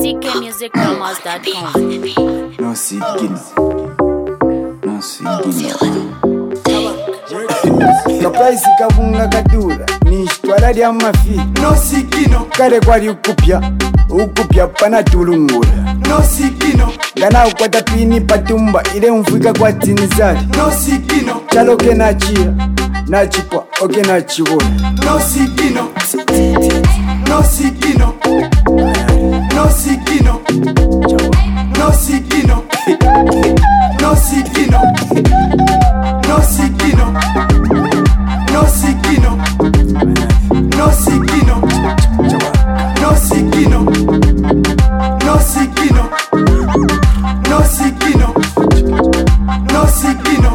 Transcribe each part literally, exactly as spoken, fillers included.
c k music promos dot com. No sigino, no sigino. Kapraisi kabunga kadura nishitwala lya mafi no sigino kale kwali ukupya ukupya pana tulungula no sigino gana ukwata pini patumba ile mfika kwa tinizali no sigino chaloke na chia na chipwa oke na chivola no sigino no sigino no sigino no sigino no sigino no sigino no sigino no sigino no sigino no sigino no sigino no sigino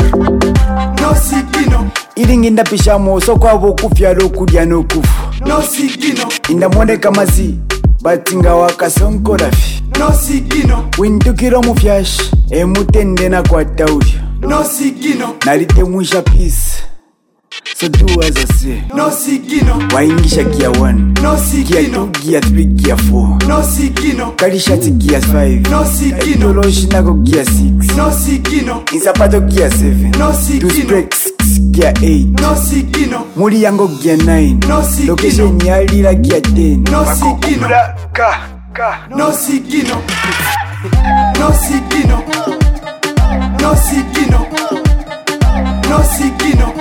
no sigino ilingi ndapisha moso kwabo kufya lokulya nokufu no sigino indamwoneka mazi batinga wakasonkolafi no sigino windukiro mufyashi emutende na kwa taulya no sigino nalite mwisha peace so do as I say no sigino waingisha gear one no gear sigino two gear three gear four no sigino kalishati gear five no sigino toloshi nako gear six no sigino insapato gear seven no two sigino strikes gear eight no sigino muli yango gear nine no sigino location yalira gear ten no sigino ka ka no sigino no sigino no sigino no sigino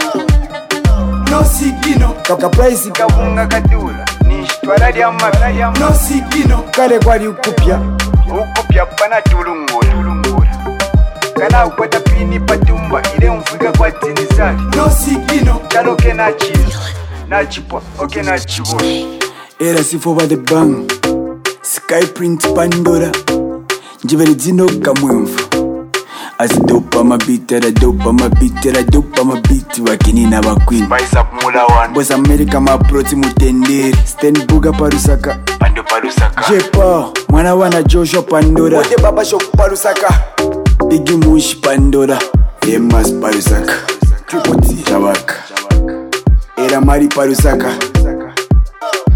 no sigino kapraisi kabunga kadula nishitwala lya mafi no sigino kale kwali ukupya ukupya pana tulungula kana ukwata pini patumba ile mfika kwa tinizali no sigino chaloke na chia na chipwa oke na chivola era sifova the bang sky print pandora njivele dzino kamwemvu azidopa mabiti aradopa mabiti aradopa mabiti wakini na wakwini Baisa kumula one, bosa amerika maproti mutenderi stenbuga parusaka pando parusaka. jepa mwana wana joshua pandora wote baba shop parusaka bigi mushi pandora emas parusaka tripoti chavaka era mari parusaka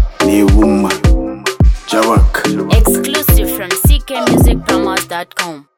nevuma chavaka Exclusive from c k music promos dot com.